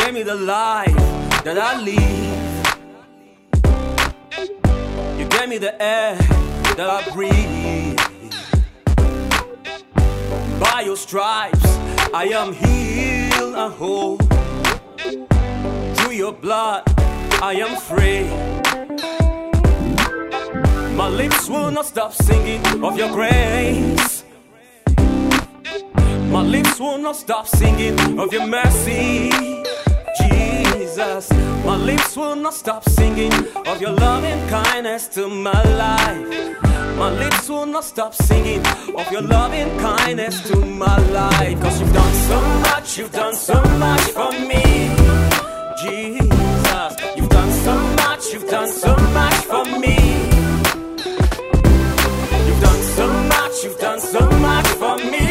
gave me the life that I live. You gave me the air that I breathe. By your stripes I am healed and whole. Through your blood I am free. My lips will not stop singing of your grace. My lips will not stop singing of your mercy, Jesus. My lips will not stop singing of your loving kindness to my life. My lips will not stop singing of your loving kindness to my life. Cause you've done so much, you've done so much for me, Jesus. You've done so much, you've done so much for me. You've done so much, you've done so much for me.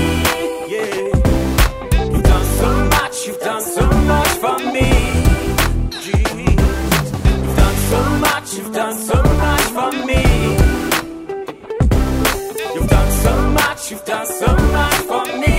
You've done so much, you've done so much for me, Jesus. You've done so much, you've done so much for me. You've done so much, you've done so much for me.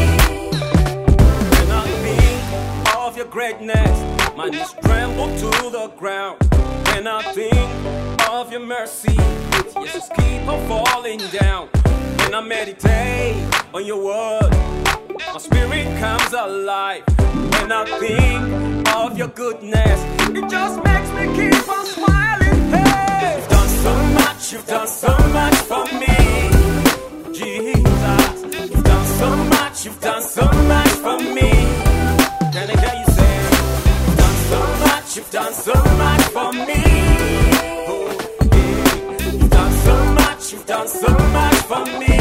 When I think of your greatness, my knees tremble to the ground. When I think of your mercy, Jesus keep on falling down. When I meditate on your word, my spirit comes alive. When I think of your goodness, it just makes me keep on smiling. Hey, you've done so much, you've done so much for me, Jesus. You've done so much, you've done so much for me. Can I hear you say, you've done so much, you've done so much for me. Oh, yeah. You've done so much, you've done so much for me.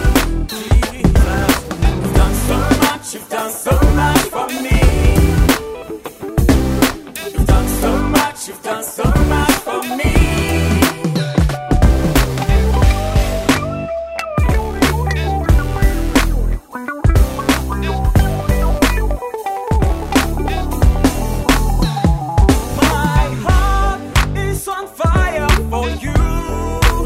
You've done so much for me. You've done so much, you've done so much for me. My heart is on fire for you.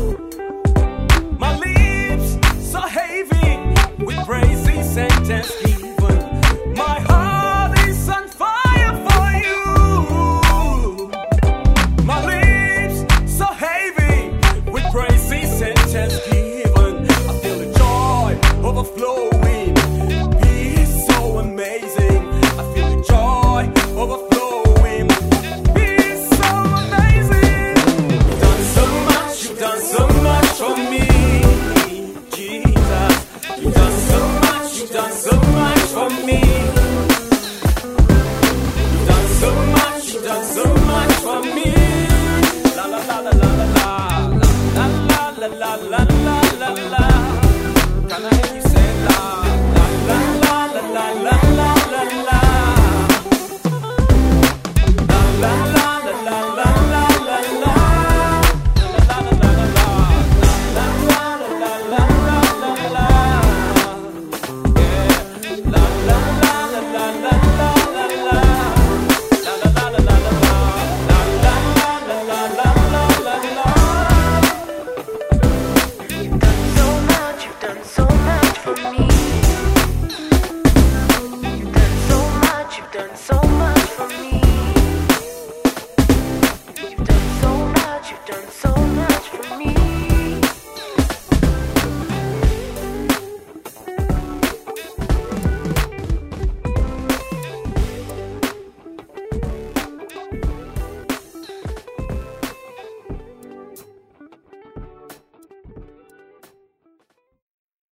My lips so heavy with praises and thanksgiving.